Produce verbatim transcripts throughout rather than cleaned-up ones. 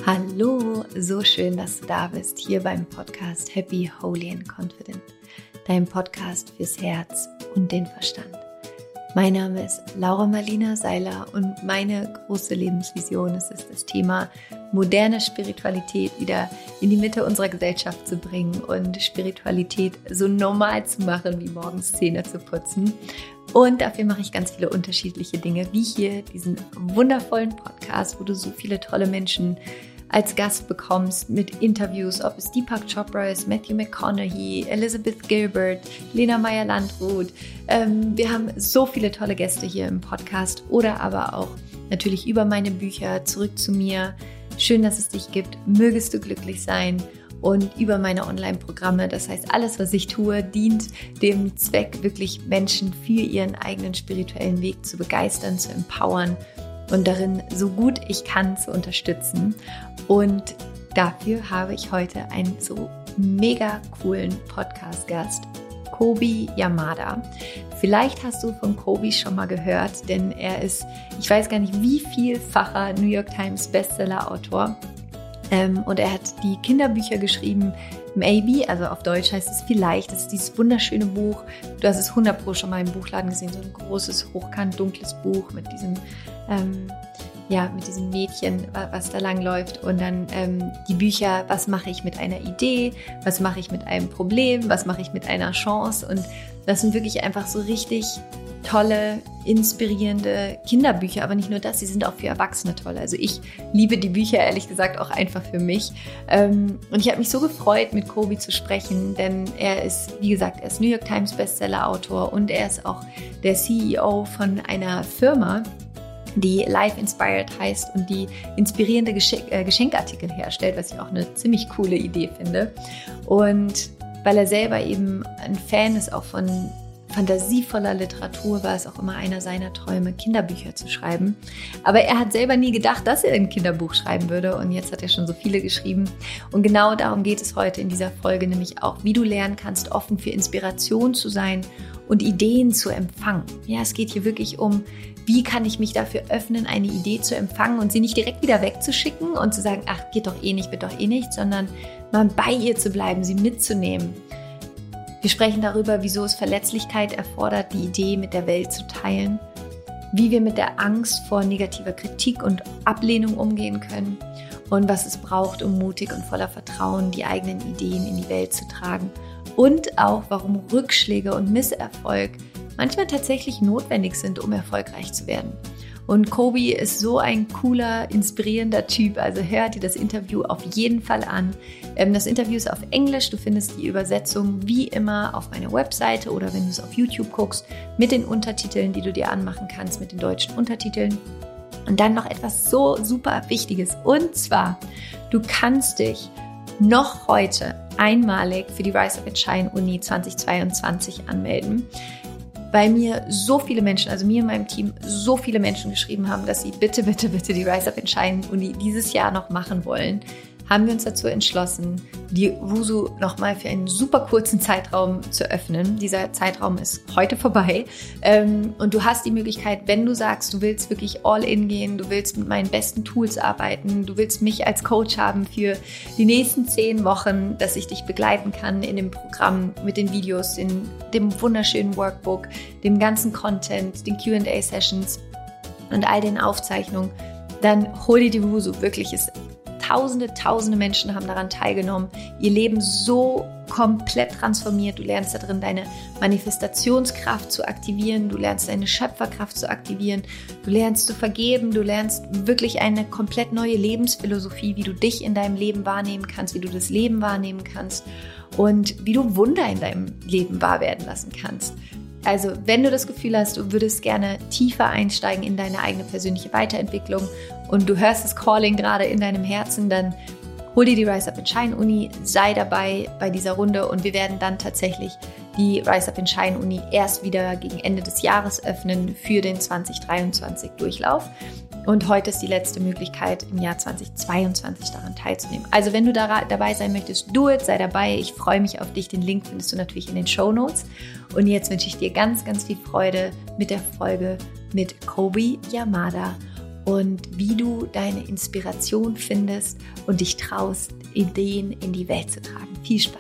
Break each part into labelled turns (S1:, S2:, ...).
S1: Hallo, so schön, dass du da bist, hier beim Podcast Happy, Holy and Confident, dein Podcast fürs Herz und den Verstand. Mein Name ist Laura Marlina Seiler und meine große Lebensvision ist es, das Thema moderne Spiritualität wieder in die Mitte unserer Gesellschaft zu bringen und Spiritualität so normal zu machen, wie morgens Zähne zu putzen. Und dafür mache ich ganz viele unterschiedliche Dinge, wie hier diesen wundervollen Podcast, wo du so viele tolle Menschen als Gast bekommst mit Interviews, ob es Deepak Chopra ist, Matthew McConaughey, Elizabeth Gilbert, Lena Meyer-Landrut. Ähm, wir haben so viele tolle Gäste hier im Podcast oder aber auch natürlich über meine Bücher, zurück zu mir. Schön, dass es dich gibt. Mögest du glücklich sein. Und über meine Online-Programme. Das heißt, alles, was ich tue, dient dem Zweck, wirklich Menschen für ihren eigenen spirituellen Weg zu begeistern, zu empowern und darin so gut ich kann zu unterstützen. Und dafür habe ich heute einen so mega coolen Podcast-Gast, Kobi Yamada. Vielleicht hast du von Kobi schon mal gehört, denn er ist, ich weiß gar nicht wie vielfacher New York Times Bestseller-Autor. Ähm, und er hat die Kinderbücher geschrieben, Maybe, also auf Deutsch heißt es vielleicht, das ist dieses wunderschöne Buch. Du hast es hundert Pro schon mal im Buchladen gesehen, so ein großes, hochkant, dunkles Buch mit diesem, ähm, ja, mit diesem Mädchen, was da langläuft. Und dann ähm, die Bücher, was mache ich mit einer Idee, was mache ich mit einem Problem, was mache ich mit einer Chance. Und das sind wirklich einfach so richtig tolle, inspirierende Kinderbücher, aber nicht nur das, sie sind auch für Erwachsene toll. Also ich liebe die Bücher, ehrlich gesagt, auch einfach für mich. Und ich habe mich so gefreut, mit Kobi zu sprechen, denn er ist, wie gesagt, er ist New York Times Bestseller-Autor und er ist auch der C E O von einer Firma, die Life Inspired heißt und die inspirierende Geschenk- äh, Geschenkartikel herstellt, was ich auch eine ziemlich coole Idee finde. Und weil er selber eben ein Fan ist auch von fantasievoller Literatur, war es auch immer einer seiner Träume, Kinderbücher zu schreiben. Aber er hat selber nie gedacht, dass er ein Kinderbuch schreiben würde und jetzt hat er schon so viele geschrieben. Und genau darum geht es heute in dieser Folge, nämlich auch, wie du lernen kannst, offen für Inspiration zu sein und Ideen zu empfangen. Ja, es geht hier wirklich um, wie kann ich mich dafür öffnen, eine Idee zu empfangen und sie nicht direkt wieder wegzuschicken und zu sagen, ach, geht doch eh nicht, wird doch eh nicht, sondern mal bei ihr zu bleiben, sie mitzunehmen. Wir sprechen darüber, wieso es Verletzlichkeit erfordert, die Idee mit der Welt zu teilen, wie wir mit der Angst vor negativer Kritik und Ablehnung umgehen können und was es braucht, um mutig und voller Vertrauen die eigenen Ideen in die Welt zu tragen und auch, warum Rückschläge und Misserfolg manchmal tatsächlich notwendig sind, um erfolgreich zu werden. Und Kobi ist so ein cooler, inspirierender Typ, also hör dir das Interview auf jeden Fall an. Das Interview ist auf Englisch, du findest die Übersetzung wie immer auf meiner Webseite oder wenn du es auf YouTube guckst, mit den Untertiteln, die du dir anmachen kannst, mit den deutschen Untertiteln. Und dann noch etwas so super Wichtiges, und zwar, du kannst dich noch heute einmalig für die Rise Up and Shine Uni zweitausendzweiundzwanzig anmelden. Weil mir so viele Menschen, also mir und meinem Team, so viele Menschen geschrieben haben, dass sie bitte, bitte, bitte die Rise Up and Shine Uni dieses Jahr noch machen wollen, haben wir uns dazu entschlossen, die Wusu nochmal für einen super kurzen Zeitraum zu öffnen. Dieser Zeitraum ist heute vorbei. Und du hast die Möglichkeit, wenn du sagst, du willst wirklich all in gehen, du willst mit meinen besten Tools arbeiten, du willst mich als Coach haben für die nächsten zehn Wochen, dass ich dich begleiten kann in dem Programm mit den Videos, in dem wunderschönen Workbook, dem ganzen Content, den Q and A Sessions und all den Aufzeichnungen, dann hol dir die Wusu. Wirklich, ist Tausende, tausende Menschen haben daran teilgenommen, ihr Leben so komplett transformiert. Du lernst da drin, deine Manifestationskraft zu aktivieren, du lernst deine Schöpferkraft zu aktivieren, du lernst zu vergeben, du lernst wirklich eine komplett neue Lebensphilosophie, wie du dich in deinem Leben wahrnehmen kannst, wie du das Leben wahrnehmen kannst und wie du Wunder in deinem Leben wahr werden lassen kannst. Also wenn du das Gefühl hast, du würdest gerne tiefer einsteigen in deine eigene persönliche Weiterentwicklung und du hörst das Calling gerade in deinem Herzen, dann hol dir die Rise Up and Shine Uni, sei dabei bei dieser Runde und wir werden dann tatsächlich die Rise Up and Shine Uni erst wieder gegen Ende des Jahres öffnen für den zwanzig dreiundzwanzig Durchlauf. Und heute ist die letzte Möglichkeit, im Jahr zwanzig zweiundzwanzig daran teilzunehmen. Also wenn du da, dabei sein möchtest, do it, sei dabei. Ich freue mich auf dich. Den Link findest du natürlich in den Shownotes. Und jetzt wünsche ich dir ganz, ganz viel Freude mit der Folge mit Kobi Yamada. und wie du deine Inspiration findest und dich traust, Ideen in die Welt zu tragen. Viel Spaß!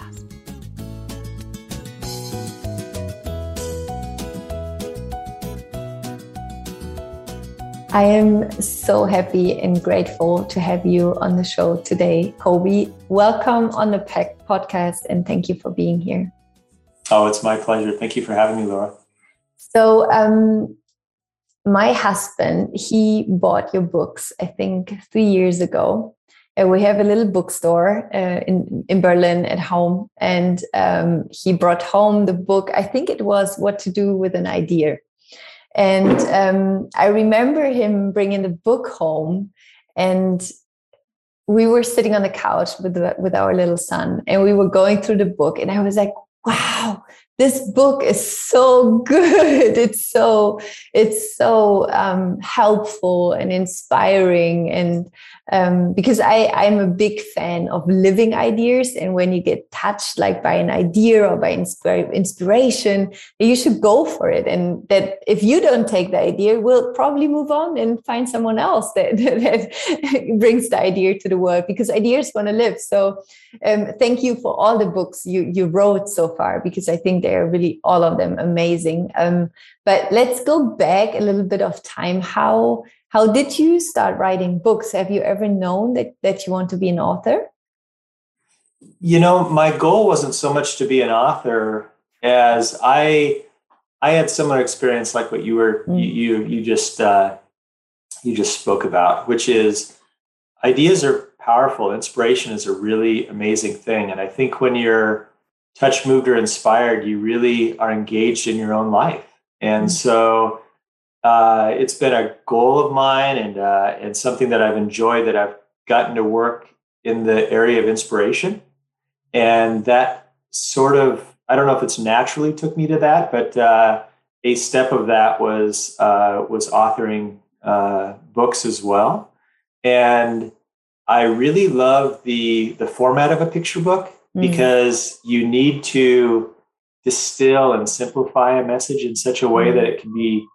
S1: I am so happy and grateful to have you on the show today, Kobe. Welcome on the podcast and thank you for being here.
S2: Oh, it's my pleasure. Thank you for having me, Laura.
S1: So, um, my husband, he bought your books, I think, three years ago. And we have a little bookstore uh, in, in Berlin at home. And um, he brought home the book, I think it was What to Do with an Idea. And um, I remember him bringing the book home, and we were sitting on the couch with the, with our little son, and we were going through the book, and I was like, wow, this book is so good. It's so, it's so um, helpful and inspiring. And um, because I, I'm a big fan of living ideas. And when you get touched like by an idea or by inspira- inspiration, you should go for it. And that if you don't take the idea, we'll probably move on and find someone else that, that brings the idea to the world, because ideas want to live. So um, thank you for all the books you, you wrote so far, because I think they're really all of them amazing. Um, but let's go back a little bit of time. How how did you start writing books? Have you ever known that, that you want to be an author?
S2: You know, my goal wasn't so much to be an author as I I had similar experience like what you were mm. you, you you just uh, you just spoke about, which is ideas are powerful. Inspiration is a really amazing thing, and I think when you're touched, moved, or inspired, you really are engaged in your own life. And so uh, it's been a goal of mine and uh, and something that I've enjoyed, that I've gotten to work in the area of inspiration. And that sort of, I don't know if it's naturally took me to that, but uh, a step of that was uh, was authoring uh, books as well. And I really love the the format of a picture book, because you need to distill and simplify a message in such a way that it can be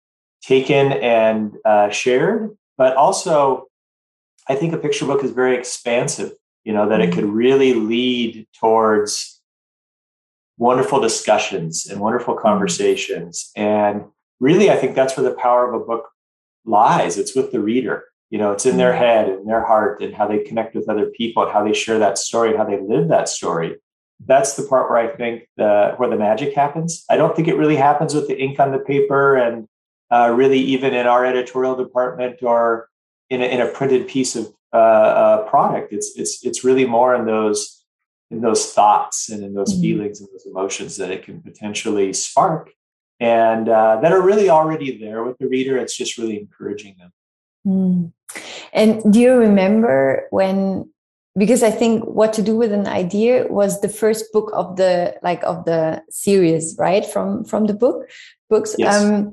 S2: taken and uh, shared. But also, I think a picture book is very expansive, you know, that it could really lead towards wonderful discussions and wonderful conversations. And really, I think that's where the power of a book lies. It's with the reader. You know, it's in their head and their heart, and how they connect with other people, and how they share that story, and how they live that story. That's the part where I think the where the magic happens. I don't think it really happens with the ink on the paper, and uh, really even in our editorial department or in a, in a printed piece of uh, uh, product. It's it's it's really more in those in those thoughts and in those mm-hmm. feelings and those emotions that it can potentially spark, and uh, that are really already there with the reader. It's just really encouraging them.
S1: Mm. And do you remember when, because I think What to Do with an Idea was the first book of the, like of the series, right? From, from the book books.
S2: Yes.
S1: Um,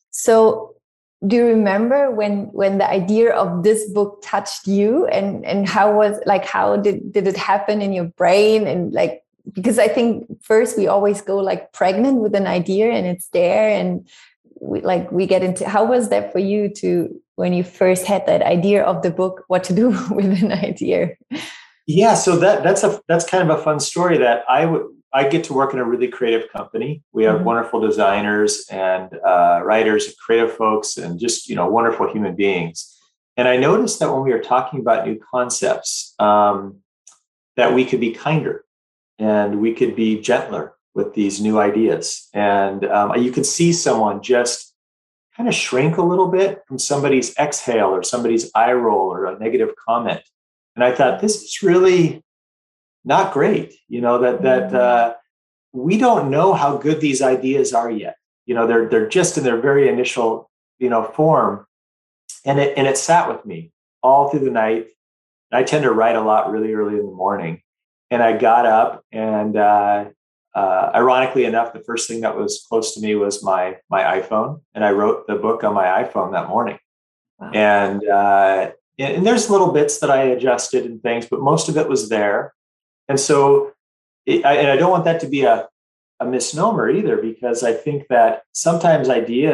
S1: so do you remember when, when the idea of this book touched you, and, and how was like, how did, did it happen in your brain? And like, because I think first we always go like pregnant with an idea, and it's there, and we like, we get into, how was that for you to, when you first had that idea of the book, What to Do with an Idea?
S2: Yeah, so that that's a that's kind of a fun story. That I would I get to work in a really creative company. We have mm-hmm. wonderful designers and uh, writers, creative folks, and just you know wonderful human beings. And I noticed that when we were talking about new concepts, um, that we could be kinder and we could be gentler with these new ideas. And um, you could see someone just kind of shrink a little bit from somebody's exhale or somebody's eye roll or a negative comment. And I thought, this is really not great. You know, that, that uh, we don't know how good these ideas are yet. You know, they're, they're just in their very initial, you know, form. And it, and it sat with me all through the night. I tend to write a lot really early in the morning. And I got up and, uh, Uh, ironically enough, the first thing that was close to me was my my iPhone, and I wrote the book on my iPhone that morning. Wow. And uh, and there's little bits that I adjusted and things, but most of it was there. And so, it, I, and I don't want that to be a a misnomer either, because I think that sometimes ideas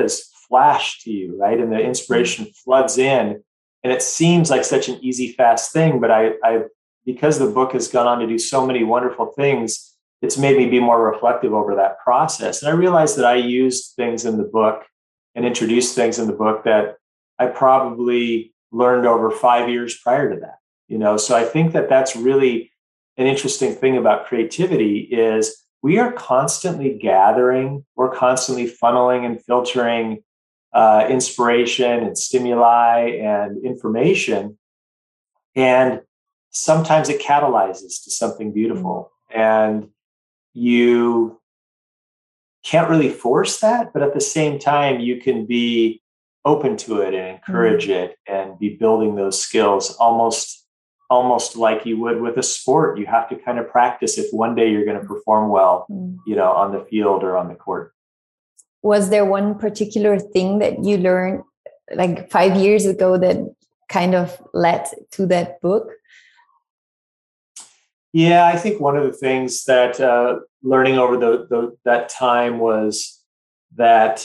S2: flash to you, right? And the inspiration floods in, and it seems like such an easy, fast thing. But I, I, because the book has gone on to do so many wonderful things, it's made me be more reflective over that process. And I realized that I used things in the book and introduced things in the book that I probably learned over five years prior to that. You know, so I think that that's really an interesting thing about creativity is we are constantly gathering, we're constantly funneling and filtering uh, inspiration and stimuli and information. And sometimes it catalyzes to something beautiful. And you can't really force that, but at the same time, you can be open to it and encourage mm. it and be building those skills almost almost like you would with a sport. You have to kind of practice if one day you're going to perform well, mm. you know, on the field or on the court.
S1: Was there one particular thing that you learned like five years ago that kind of led to that book?
S2: Yeah, I think one of the things that uh, learning over the, the that time was that,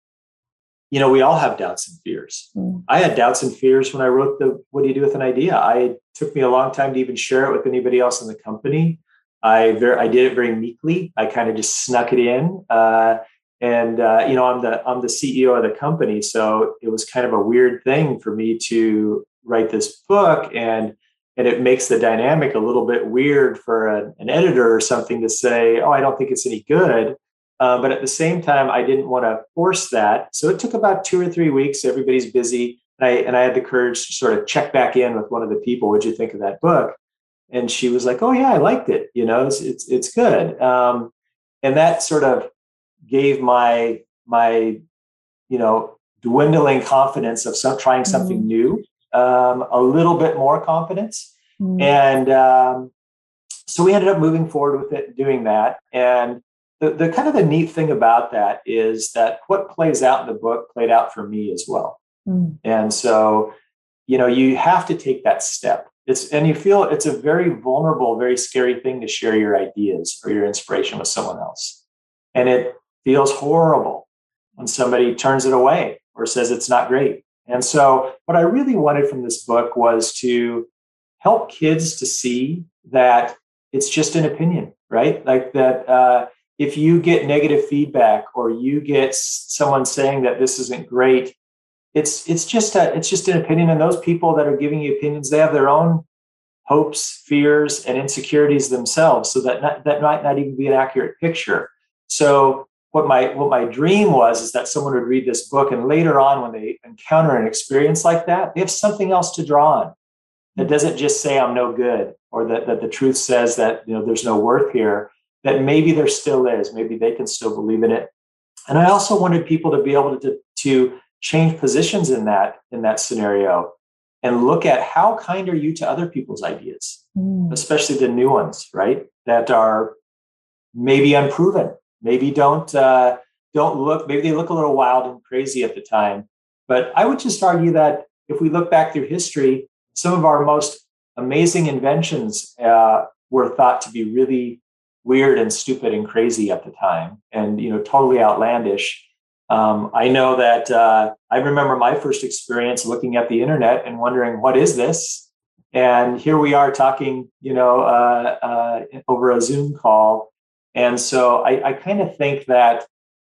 S2: you know, we all have doubts and fears. Mm. I had doubts and fears when I wrote the What Do You Do with an Idea? I it took me a long time to even share it with anybody else in the company. I very I did it very meekly. I kind of just snuck it in, uh, and uh, you know, I'm the I'm the C E O of the company, so it was kind of a weird thing for me to write this book, and and it makes the dynamic a little bit weird for a, an editor or something to say, "Oh, I don't think it's any good." Uh, but at the same time, I didn't want to force that. So it took about two or three weeks. Everybody's busy. And I, and I had the courage to sort of check back in with one of the people. What'd you think of that book? And she was like, oh, yeah, I liked it. You know, it's it's, it's good. Um, and that sort of gave my, my, you know, dwindling confidence of some, trying something mm-hmm. new, um, a little bit more confidence. Mm-hmm. And um, so we ended up moving forward with it, doing that. And The, the kind of the neat thing about that is that what plays out in the book played out for me as well. Mm. And so, you know, you have to take that step. It's, and you feel it's a very vulnerable, very scary thing to share your ideas or your inspiration with someone else. And it feels horrible when somebody turns it away or says it's not great. And so what I really wanted from this book was to help kids to see that it's just an opinion, right? Like that, uh, if you get negative feedback or you get someone saying that this isn't great, it's it's just a it's just an opinion. And those people that are giving you opinions, they have their own hopes, fears, and insecurities themselves. So that not, that might not even be an accurate picture. So what my what my dream was is that someone would read this book, and later on, when they encounter an experience like that, they have something else to draw on. That doesn't just say I'm no good, or that that the truth says that, you know, there's no worth here. That maybe there still is. Maybe they can still believe in it. And I also wanted people to be able to, to change positions in that, in that scenario and look at how kind are you to other people's ideas, mm. especially the new ones, right? That are maybe unproven, maybe don't, uh, don't look, maybe they look a little wild and crazy at the time. But I would just argue that if we look back through history, some of our most amazing inventions uh, were thought to be really weird and stupid and crazy at the time, and, you know, totally outlandish. Um, I know that uh, I remember my first experience looking at the internet and wondering, what is this? And here we are talking, you know, uh, uh, over a Zoom call. And so I, I kind of think that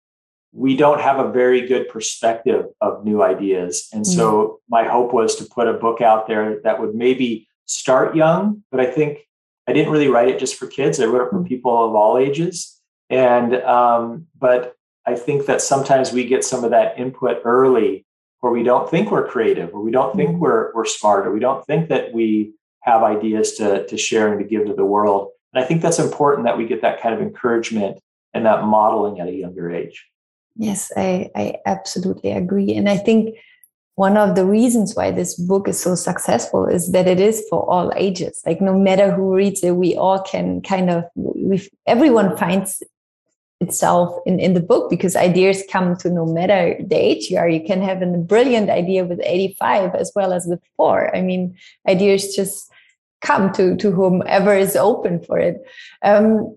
S2: we don't have a very good perspective of new ideas. And so mm. my hope was to put a book out there that would maybe start young, but I think I didn't really write it just for kids. I wrote it for people of all ages. And, um, but I think that sometimes we get some of that input early where we don't think we're creative, or we don't think we're, we're smart, or we don't think that we have ideas to, to share and to give to the world. And I think that's important that we get that kind of encouragement and that modeling at a younger age.
S1: Yes, I, I absolutely agree. And I think one of the reasons why this book is so successful is that it is for all ages. Like, no matter who reads it, we all can kind of, everyone finds itself in, in the book, because ideas come to no matter the age you are. You can have a brilliant idea with eighty-five as well as with four. I mean, ideas just come to, to whomever is open for it. Um,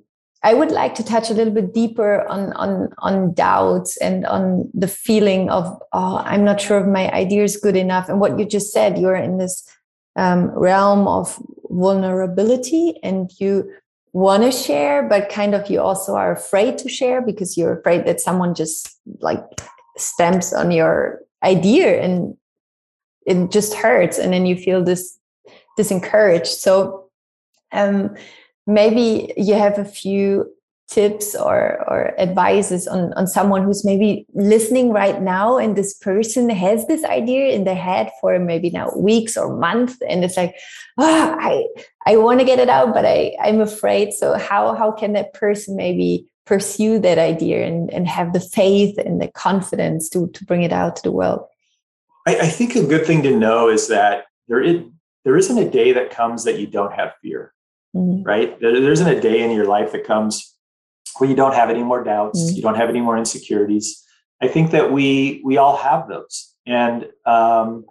S1: I would like to touch a little bit deeper on, on, on doubts and on the feeling of, oh, I'm not sure if my idea is good enough. And what you just said, you're in this um, realm of vulnerability and you want to share, but kind of you also are afraid to share because you're afraid that someone just like stamps on your idea and it just hurts. And then you feel this disencouraged. So um, maybe you have a few tips or, or advices on, on someone who's maybe listening right now, and this person has this idea in their head for maybe now weeks or months, and it's like, oh, I I want to get it out, but I, I'm afraid. So how how can that person maybe pursue that idea and, and have the faith and the confidence to, to bring it out to the world?
S2: I, I think a good thing to know is that there is, there isn't a day that comes that you don't have fear. Mm-hmm. Right? There, there isn't a day in your life that comes where you don't have any more doubts, mm-hmm. you don't have any more insecurities. I think that we we all have those, and um,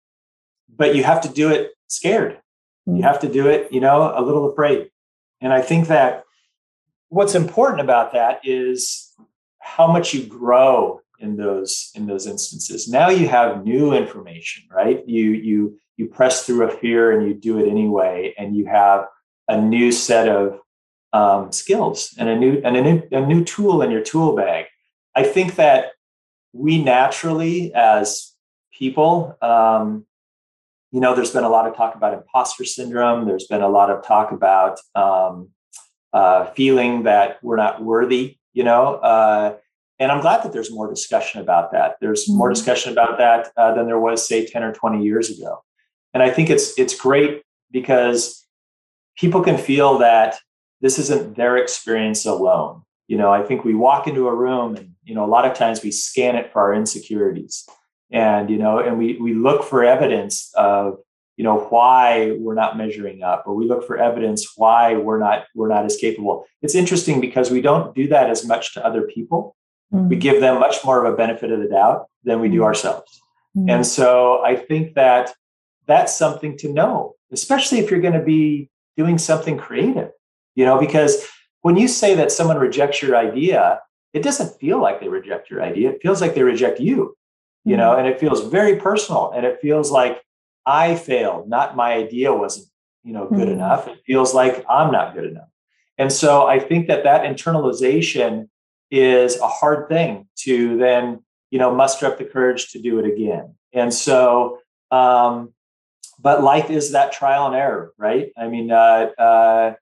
S2: but you have to do it scared. Mm-hmm. You have to do it, you know, a little afraid. And I think that what's important about that is how much you grow in those in those instances. Now you have new information, right? You you you press through a fear and you do it anyway, and you have a new set of um, skills and a new and a new a new tool in your tool bag. I think that we naturally, as people, um, you know, there's been a lot of talk about imposter syndrome. There's been a lot of talk about um, uh, feeling that we're not worthy. You know, uh, and I'm glad that there's more discussion about that. There's mm-hmm. more discussion about that uh, than there was, say, ten or twenty years ago. And I think it's it's great because people can feel that this isn't their experience alone. You know, I think we walk into a room and, you know, a lot of times we scan it for our insecurities and, you know, and we, we look for evidence of, you know, why we're not measuring up, or we look for evidence why we're not, we're not as capable. It's interesting because we don't do that as much to other people. Mm-hmm. We give them much more of a benefit of the doubt than we do ourselves. Mm-hmm. And so I think that that's something to know, especially if you're going to be doing something creative, you know, because when you say that someone rejects your idea, it doesn't feel like they reject your idea. It feels like they reject you, you mm-hmm. know, and it feels very personal. And it feels like I failed, not my idea wasn't, you know, good mm-hmm. enough. It feels like I'm not good enough. And so I think that that internalization is a hard thing to then, you know, muster up the courage to do it again. And so, um, but life is that trial and error, right? I mean, uh, uh,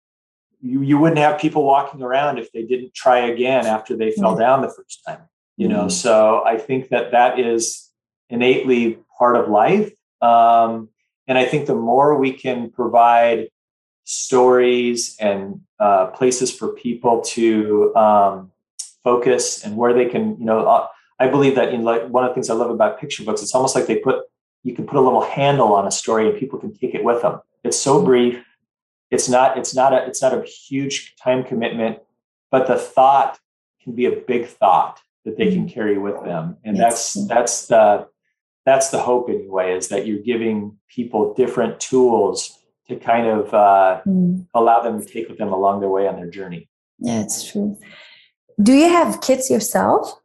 S2: you you wouldn't have people walking around if they didn't try again after they fell mm-hmm. down the first time, you know? Mm-hmm. So I think that that is innately part of life. Um, and I think the more we can provide stories and uh, places for people to um, focus and where they can, you know, uh, I believe that in like one of the things I love about picture books, it's almost like they put, you can put a little handle on a story and people can take it with them. It's so brief. It's not, it's not a, it's not a huge time commitment, but the thought can be a big thought that they can carry with them. And that's, that's the, that's the hope anyway, is that you're giving people different tools to kind of uh, mm. allow them to take with them along their way on their journey.
S1: Yeah, it's true. Do you have kids yourself?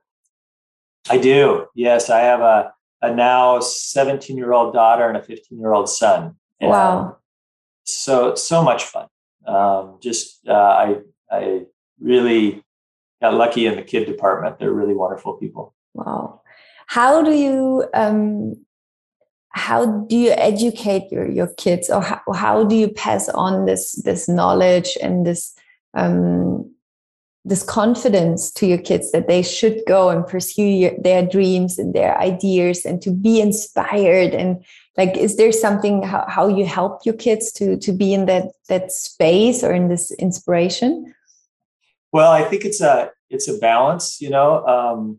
S2: I do. Yes. I have a, a now seventeen year old daughter and a fifteen year old son. And
S1: wow.
S2: So, so much fun. Um, just, uh, I, I really got lucky in the kid department. They're really wonderful people.
S1: Wow. How do you, um, how do you educate your, your kids, or how, how do you pass on this, this knowledge and this, um, this confidence to your kids that they should go and pursue your, their dreams and their ideas and to be inspired? And like, is there something how, how you help your kids to, to be in that, that space or in this inspiration?
S2: Well, I think it's a, it's a balance, you know, um,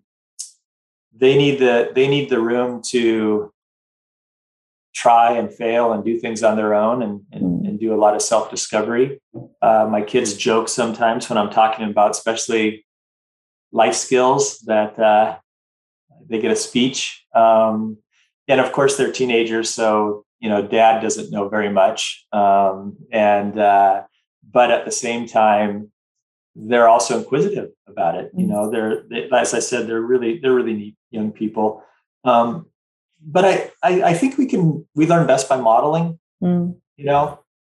S2: they need the, they need the room to try and fail and do things on their own and, and, and do a lot of self-discovery. Uh, my kids joke sometimes when I'm talking about, especially life skills, that uh, they get a speech. Um, and of course they're teenagers. So, you know, dad doesn't know very much. Um, and, uh, but at the same time, they're also inquisitive about it. You
S1: Mm.
S2: know, they're, they, as I said, they're really, they're really neat young people. Um, but I, I, I think we can, we learn best by modeling,
S1: Mm.
S2: you know,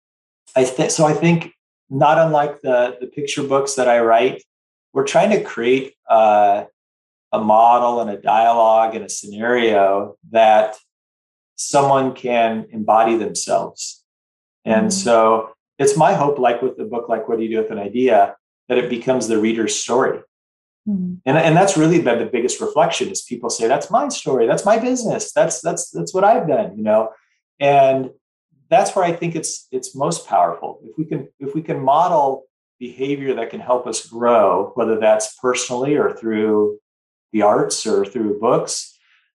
S2: I think, so I think not unlike the, the picture books that I write, we're trying to create uh, a model and a dialogue and a scenario that someone can embody themselves. And mm. so it's my hope, like with the book, like What Do You Do With an Idea, that it becomes the reader's story. Mm. And, and that's really been the biggest reflection is people say, that's my story. That's my business. That's, that's, that's what I've done, you know? And that's where I think it's, it's most powerful. If we can, if we can model behavior that can help us grow, whether that's personally or through the arts or through books,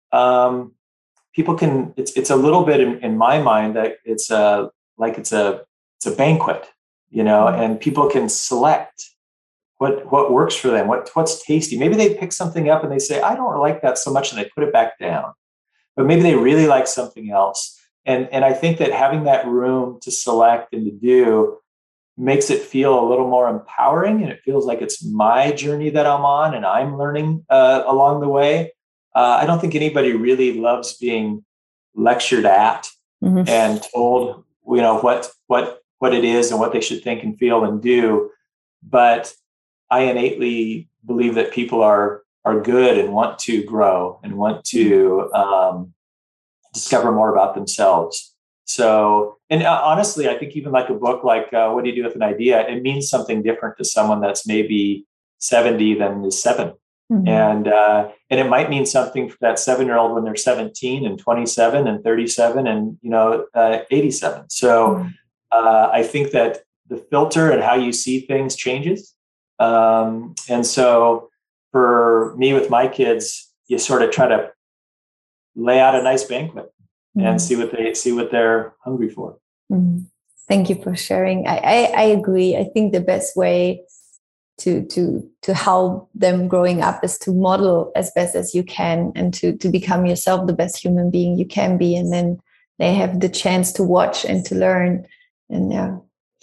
S2: um, people can, it's, it's a little bit in, in my mind that it's a, like it's a, it's a banquet, you know, mm. and people can select what, what works for them, what, what's tasty. Maybe they pick something up and they say, I don't like that so much, and they put it back down, but maybe they really like something else. And, and I think that having that room to select and to do makes it feel a little more empowering, and it feels like it's my journey that I'm on and I'm learning uh, along the way. Uh, I don't think anybody really loves being lectured at mm-hmm. and told, you know, what, what, what it is and what they should think and feel and do. But I innately believe that people are, are good and want to grow and want to um, discover more about themselves. So, and uh, honestly, I think even like a book like uh, What Do You Do With an Idea, it means something different to someone that's maybe seventy than is seven. Mm-hmm. And uh, and it might mean something for that seven-year-old when they're seventeen and twenty-seven and thirty-seven and, you know, uh, eighty-seven. So mm-hmm. uh, I think that the filter and how you see things changes. Um, and so for me with my kids, you sort of try to lay out a nice banquet mm-hmm. and see what they see what they're hungry for.
S1: Mm-hmm. Thank you for sharing. I, I, I agree. I think the best way to to to help them growing up is to model as best as you can and to to become yourself the best human being you can be, and then they have the chance to watch and to learn. And yeah.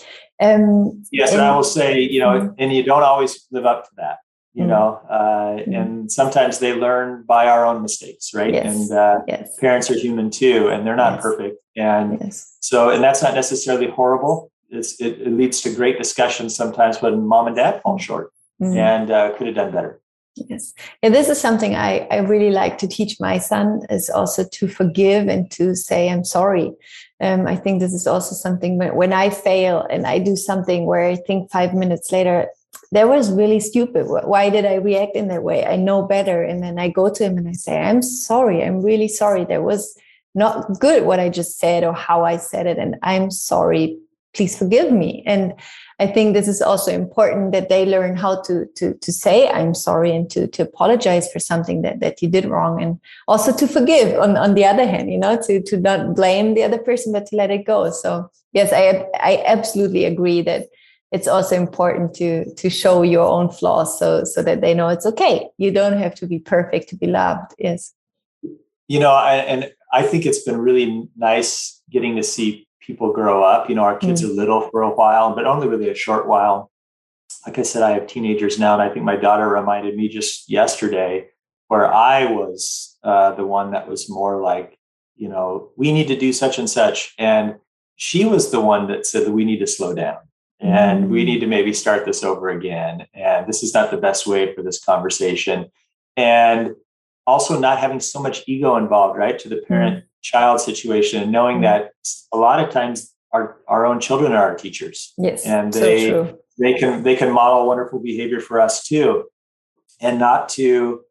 S1: Um,
S2: yes, and, and I will say, you know, mm-hmm. and you don't always live up to that. You mm-hmm. know, uh, mm-hmm. and sometimes they learn by our own mistakes, right?
S1: Yes.
S2: And uh,
S1: yes.
S2: parents are human too, and they're not yes. perfect. And yes. so, and that's not necessarily horrible. It's, it, it leads to great discussions sometimes when mom and dad fall short mm-hmm. and uh, could have done better.
S1: Yes. And this is something I, I really like to teach my son, is also to forgive and to say, I'm sorry. Um, I think this is also something when, when I fail and I do something where I think five minutes later, that was really stupid. Why did I react in that way? I know better. And then I go to him and I say, I'm sorry. I'm really sorry. That was not good what I just said or how I said it. And I'm sorry. Please forgive me. And I think this is also important that they learn how to to to say I'm sorry and to to apologize for something that, that you did wrong, and also to forgive on, on the other hand, you know, to to not blame the other person, but to let it go. So yes, I I absolutely agree that it's also important to to show your own flaws so so that they know it's okay. You don't have to be perfect to be loved. Yes.
S2: You know, I, and I think it's been really nice getting to see people grow up. You know, our kids mm. are little for a while, but only really a short while. Like I said, I have teenagers now, and I think my daughter reminded me just yesterday where I was uh, the one that was more like, you know, we need to do such and such. And she was the one that said that we need to slow down and mm. we need to maybe start this over again. And this is not the best way for this conversation. And also not having so much ego involved, right, to the parent mm. child situation, and knowing mm. that a lot of times our, our own children are our teachers.
S1: Yes.
S2: And they,
S1: so true.
S2: they can, they can model wonderful behavior for us too. And not to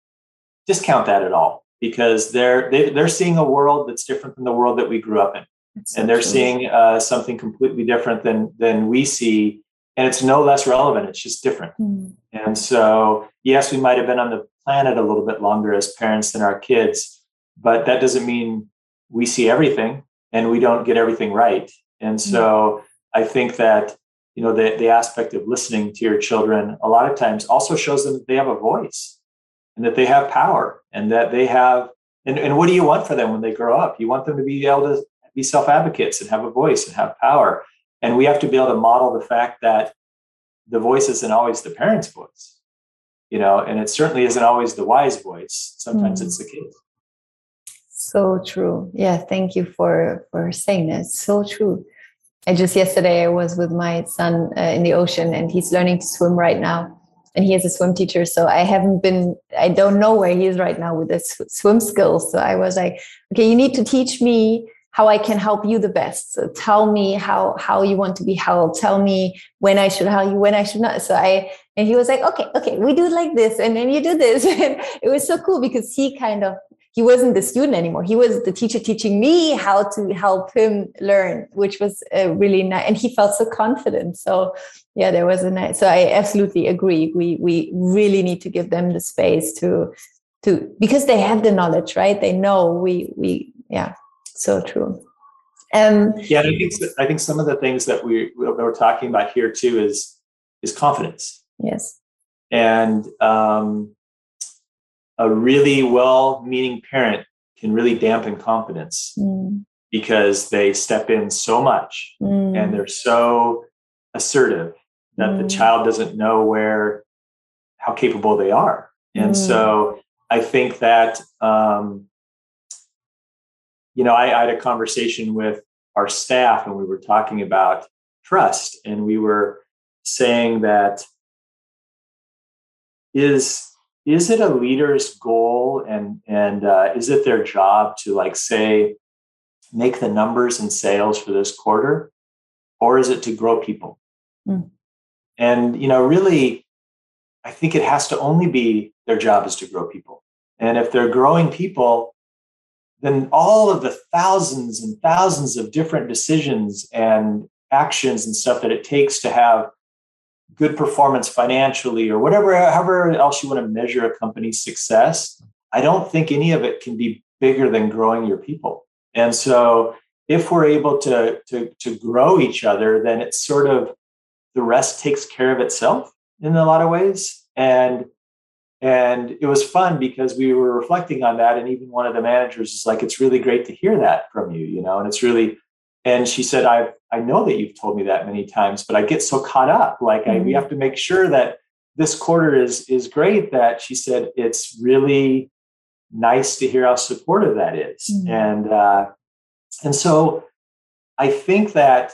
S2: discount that at all, because they're, they, they're seeing a world that's different than the world that we grew up in. So and they're true. seeing uh, something completely different than, than we see. And it's no less relevant. It's just different. Mm. And so, yes, we might've been on the planet a little bit longer as parents than our kids, but that doesn't mean we see everything and we don't get everything right. And so mm-hmm. I think that, you know, the, the aspect of listening to your children a lot of times also shows them that they have a voice and that they have power and that they have, and, and what do you want for them when they grow up? You want them to be able to be self-advocates and have a voice and have power. And we have to be able to model the fact that the voice isn't always the parent's voice, you know, and it certainly isn't always the wise voice. Sometimes mm. it's the kid.
S1: So true. Yeah. Thank you for, for saying that. It's so true. I just yesterday I was with my son uh, in the ocean, and he's learning to swim right now. And he has a swim teacher. So I haven't been, I don't know where he is right now with his swim skills. So I was like, okay, you need to teach me how I can help you the best. So tell me how, how you want to be held. Tell me when I should help you, when I should not. So I, and he was like, okay, okay, we do it like this. And then you do this. And it was so cool because he kind of, he wasn't the student anymore. He was the teacher teaching me how to help him learn, which was uh, really nice. And he felt so confident. So yeah, there was a nice, so I absolutely agree. We, we really need to give them the space to, to, because they have the knowledge, right? They know we, we, yeah, so true. Um,
S2: yeah, I think, I think some of the things that we, we're talking about here too is, is confidence.
S1: Yes.
S2: And, um, a really well-meaning parent can really dampen confidence mm. because they step in so much mm. and they're so assertive that mm. the child doesn't know where, how capable they are. And mm. so I think that, um, you know, I, I had a conversation with our staff and we were talking about trust, and we were saying that is, Is it a leader's goal and and uh, is it their job to, like, say, make the numbers and sales for this quarter, or is it to grow people? Mm. And, you know, really, I think it has to only be their job is to grow people. And if they're growing people, then all of the thousands and thousands of different decisions and actions and stuff that it takes to have good performance financially or whatever, however else you want to measure a company's success, I don't think any of it can be bigger than growing your people. And so if we're able to, to, to grow each other, then it's sort of, the rest takes care of itself in a lot of ways. And, and it was fun because we were reflecting on that. And even one of the managers is like, it's really great to hear that from you, you know, and it's really, and she said, I I know that you've told me that many times, but I get so caught up. Like mm-hmm. I, we have to make sure that this quarter is is great. That she said, it's really nice to hear how supportive that is. Mm-hmm. And uh, and so I think that,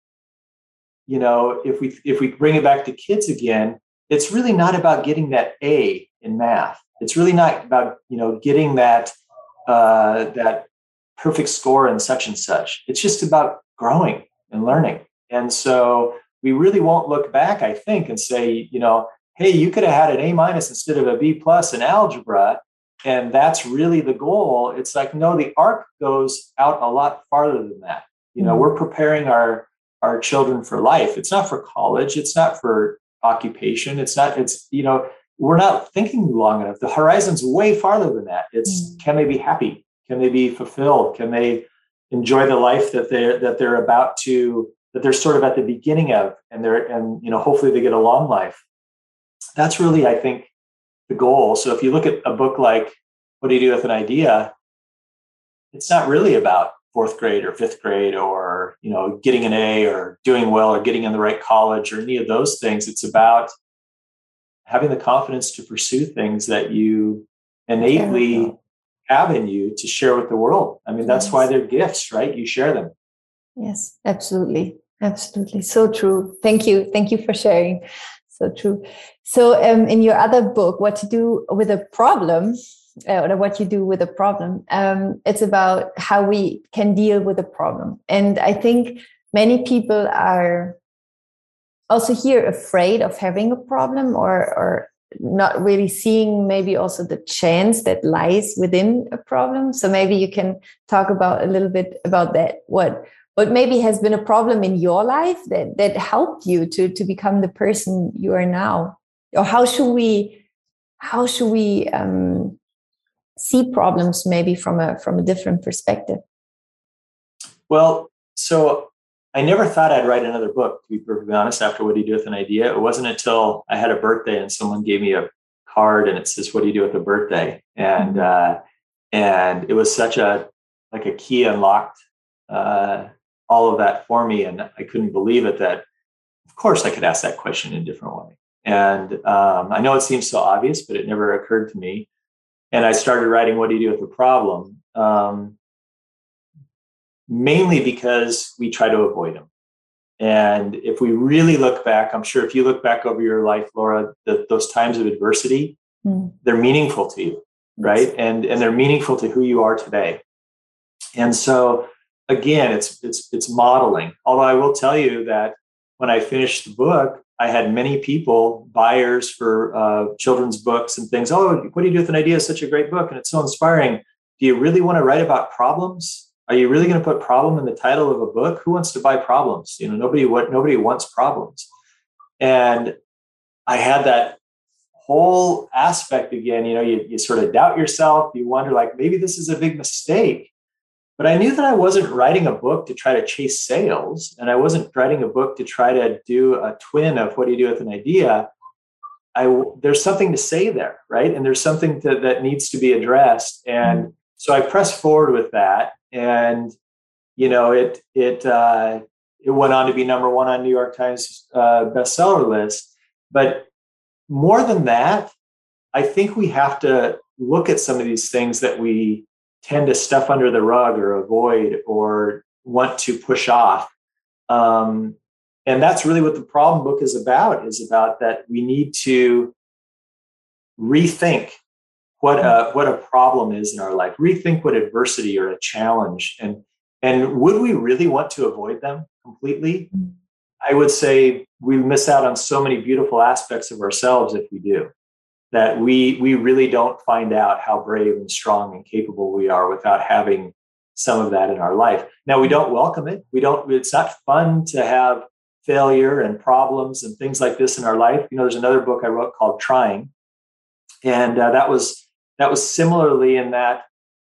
S2: you know, if we if we bring it back to kids again, it's really not about getting that A in math. It's really not about, you know, getting that uh, that perfect score in such and such. It's just about growing and learning. And so we really won't look back, I think, and say, you know, hey, you could have had an A minus instead of a B plus in algebra, and that's really the goal. It's like, no, the arc goes out a lot farther than that. You know, mm-hmm. we're preparing our, our children for life. It's not for college. It's not for occupation. It's not, it's, you know, we're not thinking long enough. The horizon's way farther than that. It's, mm-hmm. can they be happy? Can they be fulfilled? Can they enjoy the life that they're that they're about to, that they're sort of at the beginning of, and they're and you know hopefully they get a long life. That's really, I think, the goal. So if you look at a book like What Do You Do with an Idea, it's not really about fourth grade or fifth grade or you know getting an A or doing well or getting in the right college or any of those things. It's about having the confidence to pursue things that you innately have in you to share with the world. I mean, that's yes. why they're gifts, right? You share them.
S1: Yes, absolutely. Absolutely. So true. Thank you. Thank you for sharing. So true. So um, in your other book, What to Do with a Problem, uh, or What You Do with a Problem, um, it's about how we can deal with a problem. And I think many people are also here afraid of having a problem, or, or not really seeing maybe also the chance that lies within a problem. So maybe you can talk about a little bit about that. What what maybe has been a problem in your life that that helped you to to become the person you are now, or how should we how should we um, see problems maybe from a from a different perspective?
S2: Well, so I never thought I'd write another book, to be perfectly honest, after What Do You Do with an Idea? It wasn't until I had a birthday and someone gave me a card and it says, what do you do with a birthday? And, uh, and it was such a, like a key unlocked, uh, all of that for me. And I couldn't believe it that of course I could ask that question in a different way. And um, I know it seems so obvious, but it never occurred to me. And I started writing, what do you do with the problem? Um, mainly because we try to avoid them. And if we really look back, I'm sure if you look back over your life, Laura, the, those times of adversity, mm. they're meaningful to you, right? Yes. And, and they're meaningful to who you are today. And so, again, it's it's it's modeling. Although I will tell you that when I finished the book, I had many people, buyers for uh, children's books and things. Oh, what do you do with an idea? It's such a great book and it's so inspiring. Do you really want to write about problems? Are you really going to put problem in the title of a book? Who wants to buy problems? You know, nobody what nobody wants problems. And I had that whole aspect again. You know, you you sort of doubt yourself. You wonder, like, maybe this is a big mistake. But I knew that I wasn't writing a book to try to chase sales, and I wasn't writing a book to try to do a twin of what do you do with an idea. I, there's something to say there, right? And there's something to, that needs to be addressed. And so I pressed forward with that, and you know, it it uh, it went on to be number one on New York Times uh, bestseller list. But more than that, I think we have to look at some of these things that we tend to stuff under the rug or avoid or want to push off. Um, and that's really what the problem book is about, is about that we need to rethink what a, what a problem is in our life, rethink what adversity or a challenge. And, and would we really want to avoid them completely? I would say we miss out on so many beautiful aspects of ourselves if we do. That we we really don't find out how brave and strong and capable we are without having some of that in our life. Now, we don't welcome it. We don't. It's not fun to have failure and problems and things like this in our life. You know, there's another book I wrote called Trying, and uh, that was that was similarly in that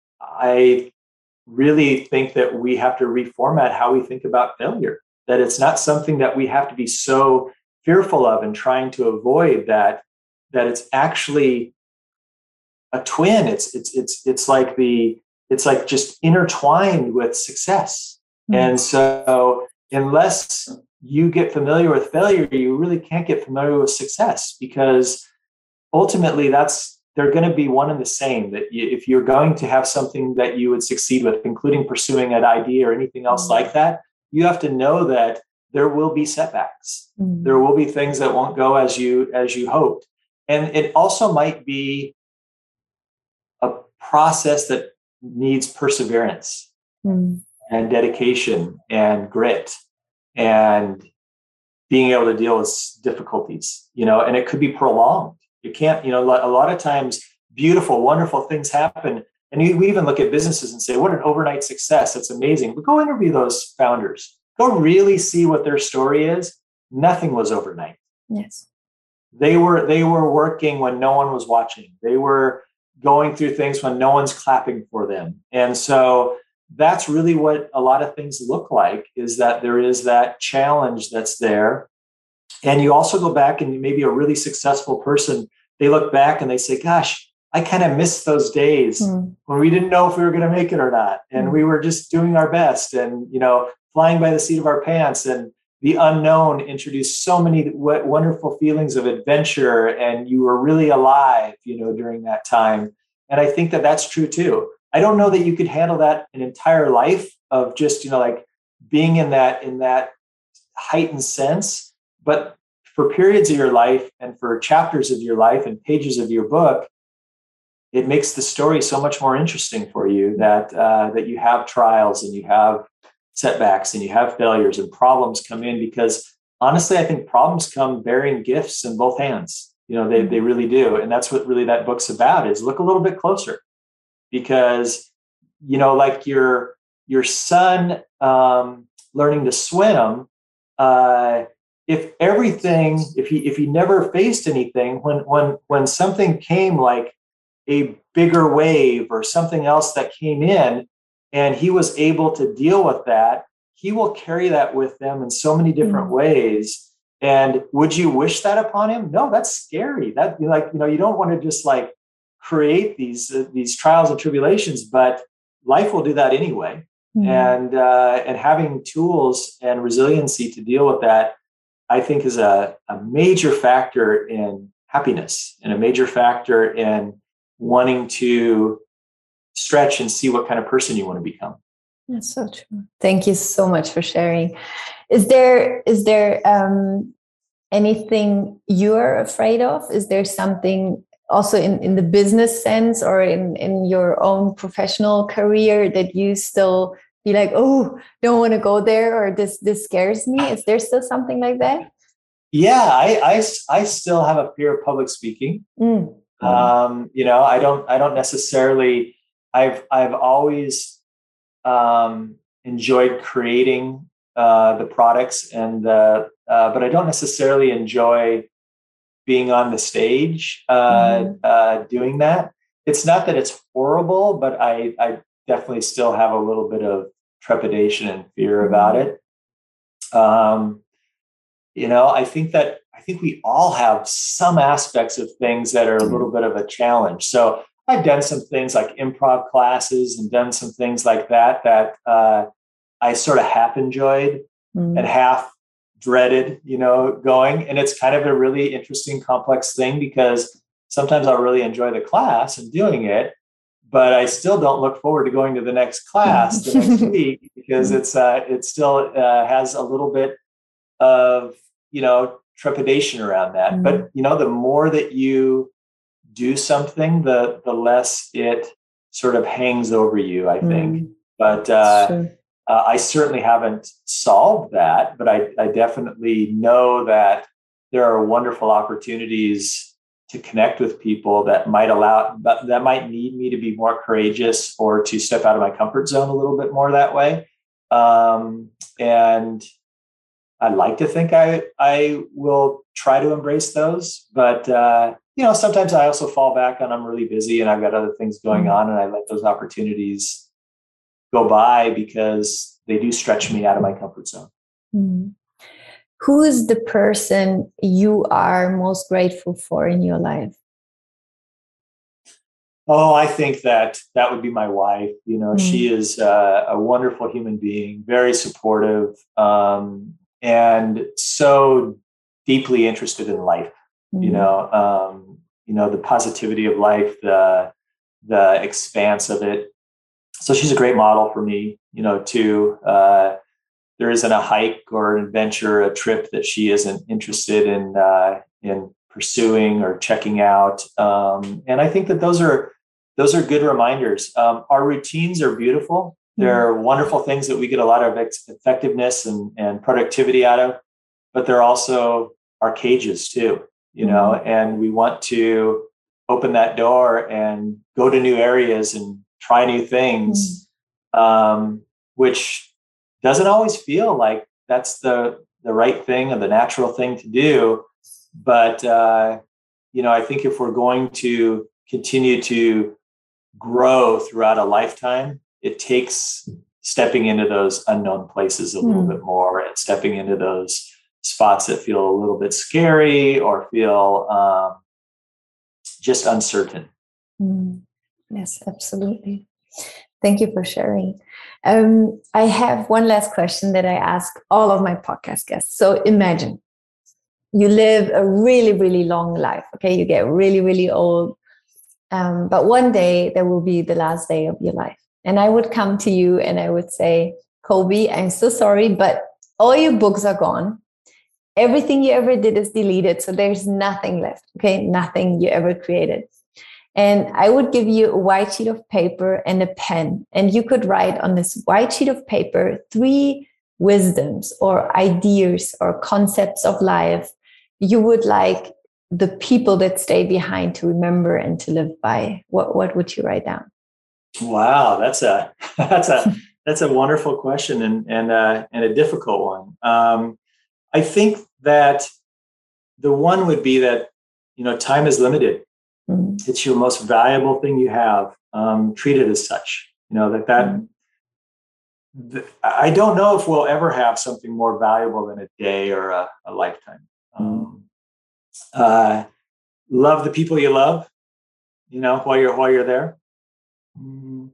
S2: I really think that we have to reformat how we think about failure. That it's not something that we have to be so fearful of and trying to avoid that. That it's actually a twin. It's it's it's it's like the it's like just intertwined with success. Mm-hmm. And so unless you get familiar with failure, you really can't get familiar with success, because ultimately that's they're going to be one and the same. That you, if you're going to have something that you would succeed with, including pursuing an idea or anything else mm-hmm. like that, you have to know that there will be setbacks. Mm-hmm. There will be things that won't go as you as you hoped. And it also might be a process that needs perseverance mm. and dedication and grit and being able to deal with difficulties, you know, and it could be prolonged. You can't, you know, a lot of times beautiful, wonderful things happen. And we even look at businesses and say, what an overnight success. That's amazing. But go interview those founders. Go really see what their story is. Nothing was overnight.
S1: Yes.
S2: They were they were working when no one was watching. They were going through things when no one's clapping for them. And so that's really what a lot of things look like, is that there is that challenge that's there. And you also go back, and maybe a really successful person, they look back and they say, gosh, I kind of missed those days mm. when we didn't know if we were going to make it or not. And mm. we were just doing our best and, you know, flying by the seat of our pants, and the unknown introduced so many w- wonderful feelings of adventure, and you were really alive, you know, during that time. And I think that that's true too. I don't know that you could handle that an entire life of just, you know, like being in that, in that heightened sense. But for periods of your life and for chapters of your life and pages of your book, it makes the story so much more interesting for you that, uh, that you have trials and you have setbacks and you have failures and problems come in, because honestly, I think problems come bearing gifts in both hands. You know, they, they really do. And that's what really that book's about, is look a little bit closer, because, you know, like your, your son um, learning to swim, uh, if everything, if he, if he never faced anything, when, when, when something came like a bigger wave or something else that came in, and he was able to deal with that, he will carry that with them in so many different mm-hmm. ways. And would you wish that upon him? No, that's scary. That, like, you know, you don't want to just like create these, uh, these trials and tribulations, but life will do that anyway. Mm-hmm. And, uh, and having tools and resiliency to deal with that, I think is a, a major factor in happiness and a major factor in wanting to stretch and see what kind of person you want to become.
S1: That's so true. Thank you so much for sharing. Is there is there um, anything you're afraid of? Is there something also in, in the business sense or in, in your own professional career that you still be like, oh, don't want to go there, or this this scares me? Is there still something like that?
S2: Yeah, I I, I still have a fear of public speaking. Mm. Um, you know, I don't I don't necessarily. I've I've always um, enjoyed creating uh, the products, and uh, uh, but I don't necessarily enjoy being on the stage uh, mm-hmm. uh, doing that. It's not that it's horrible, but I I definitely still have a little bit of trepidation and fear mm-hmm. about it. Um, you know, I think that I think we all have some aspects of things that are a little bit of a challenge. So I've done some things like improv classes and done some things like that that uh, I sort of half enjoyed mm. and half dreaded, you know, going. And it's kind of a really interesting, complex thing because sometimes I'll really enjoy the class and doing it, but I still don't look forward to going to the next class the next week because it's uh, it still uh, has a little bit of, you know, trepidation around that. Mm. But, you know, the more that you do something, the the less it sort of hangs over you, I think. Mm. But uh, uh, I certainly haven't solved that, but I, I definitely know that there are wonderful opportunities to connect with people that might allow, that, that might need me to be more courageous or to step out of my comfort zone a little bit more that way. Um, and I'd like to think I I will try to embrace those, but uh, you know, sometimes I also fall back on I'm really busy and I've got other things going mm. on, and I let those opportunities go by because they do stretch me out of my comfort zone.
S1: Mm. Who is the person you are most grateful for in your life?
S2: Oh, I think that that would be my wife. You know, mm. she is uh, a wonderful human being, very supportive. Um, and so deeply interested in life, mm-hmm. you know, um, you know, the positivity of life, the, the expanse of it. So she's a great model for me, you know, too. Uh, there isn't a hike or an adventure, a trip that she isn't interested in, uh, in pursuing or checking out. Um, and I think that those are, those are good reminders. Um, our routines are beautiful. They're wonderful things that we get a lot of ex- effectiveness and, and productivity out of, but they're also our cages too, you mm-hmm. know, and we want to open that door and go to new areas and try new things, mm-hmm. um, which doesn't always feel like that's the, the right thing or the natural thing to do. But, uh, you know, I think if we're going to continue to grow throughout a lifetime, it takes stepping into those unknown places a mm. little bit more and stepping into those spots that feel a little bit scary or feel um, just uncertain.
S1: Mm. Yes, absolutely. Thank you for sharing. Um, I have one last question that I ask all of my podcast guests. So imagine you live a really, really long life. Okay, you get really, really old. Um, but one day there will be the last day of your life. And I would come to you and I would say, Kobe, I'm so sorry, but all your books are gone. Everything you ever did is deleted. So there's nothing left. Okay. Nothing you ever created. And I would give you a white sheet of paper and a pen. And you could write on this white sheet of paper three wisdoms or ideas or concepts of life you would like the people that stay behind to remember and to live by. What what would you write down?
S2: Wow, that's a that's a that's a wonderful question and and uh, and a difficult one. Um, I think that the one would be that, you know, time is limited. Mm-hmm. It's your most valuable thing you have. Um, treat it as such. You know that that. Mm-hmm. th- I don't know if we'll ever have something more valuable than a day or a, a lifetime. Um, uh, love the people you love, you know, while you're while you're there. And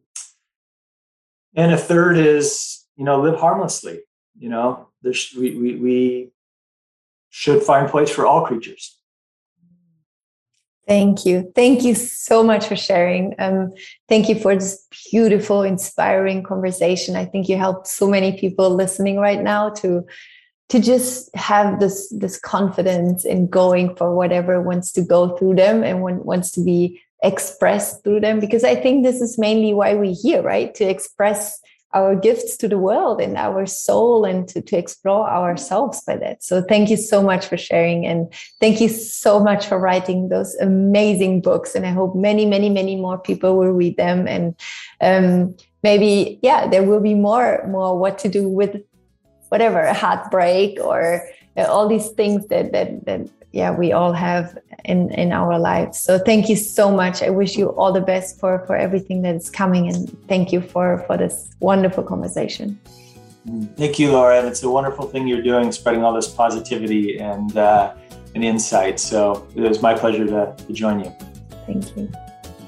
S2: a third is, you know, live harmlessly. You know, there's we we we should find place for all creatures.
S1: Thank you. Thank you so much for sharing. Um, thank you for this beautiful, inspiring conversation. I think you helped so many people listening right now to, to just have this, this confidence in going for whatever wants to go through them and when, wants to be expressed through them. Because I think this is mainly why we're here, right? To express our gifts to the world and our soul and to, to explore ourselves by that. So thank you so much for sharing. And thank you so much for writing those amazing books. And I hope many, many, many more people will read them. And um, maybe, yeah, there will be more, more what to do with whatever, a heartbreak or uh, all these things that, that, that, yeah, we all have in, in our lives. So thank you so much. I wish you all the best for, for everything that is coming. And thank you for, for this wonderful conversation.
S2: Thank you, Laura. And it's a wonderful thing you're doing, spreading all this positivity and, uh, and insight. So it was my pleasure to, to join you.
S1: Thank you.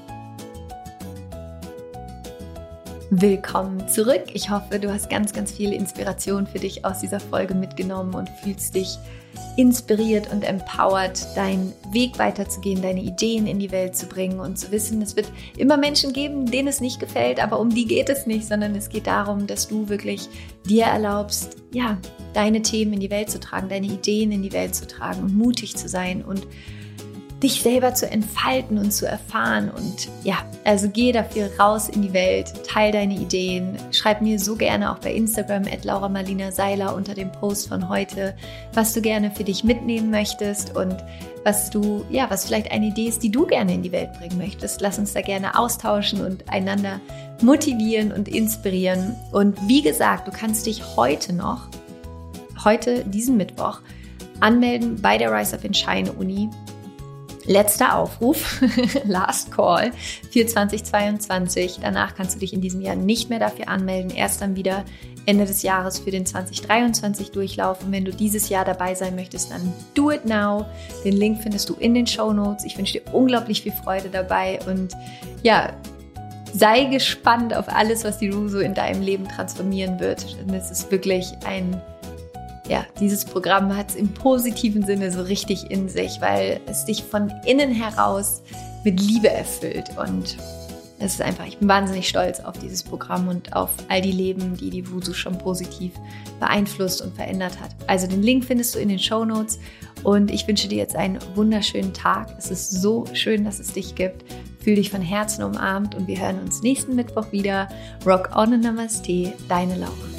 S3: Willkommen zurück. Ich hoffe, du hast ganz, ganz viel Inspiration für dich aus dieser Folge mitgenommen und fühlst dich inspiriert und empowered, deinen Weg weiterzugehen, deine Ideen in die Welt zu bringen und zu wissen, es wird immer Menschen geben, denen es nicht gefällt, aber um die geht es nicht, sondern es geht darum, dass du wirklich dir erlaubst, ja, deine Themen in die Welt zu tragen, deine Ideen in die Welt zu tragen und mutig zu sein und dich selber zu entfalten und zu erfahren. Und ja, also geh dafür raus in die Welt, teil deine Ideen, schreib mir so gerne auch bei Instagram at Laura Marlina Seiler unter dem Post von heute, was du gerne für dich mitnehmen möchtest und was du, ja, was vielleicht eine Idee ist, die du gerne in die Welt bringen möchtest. Lass uns da gerne austauschen und einander motivieren und inspirieren. Und wie gesagt, du kannst dich heute noch, heute, diesen Mittwoch, anmelden bei der Rise Up and Shine Uni. Letzter Aufruf, Last Call für zwanzig zweiundzwanzig. Danach kannst du dich in diesem Jahr nicht mehr dafür anmelden. Erst dann wieder Ende des Jahres für den zwanzig dreiundzwanzig Durchlauf. Und wenn du dieses Jahr dabei sein möchtest, dann do it now. Den Link findest du in den Shownotes. Ich wünsche dir unglaublich viel Freude dabei und ja, sei gespannt auf alles, was die Rusu in deinem Leben transformieren wird. Denn es ist wirklich ein Ja, dieses Programm hat es im positiven Sinne so richtig in sich, weil es dich von innen heraus mit Liebe erfüllt. Und es ist einfach, ich bin wahnsinnig stolz auf dieses Programm und auf all die Leben, die die Wusu schon positiv beeinflusst und verändert hat. Also den Link findest du in den Shownotes und ich wünsche dir jetzt einen wunderschönen Tag. Es ist so schön, dass es dich gibt. Fühl dich von Herzen umarmt und wir hören uns nächsten Mittwoch wieder. Rock on and Namaste, deine Laura.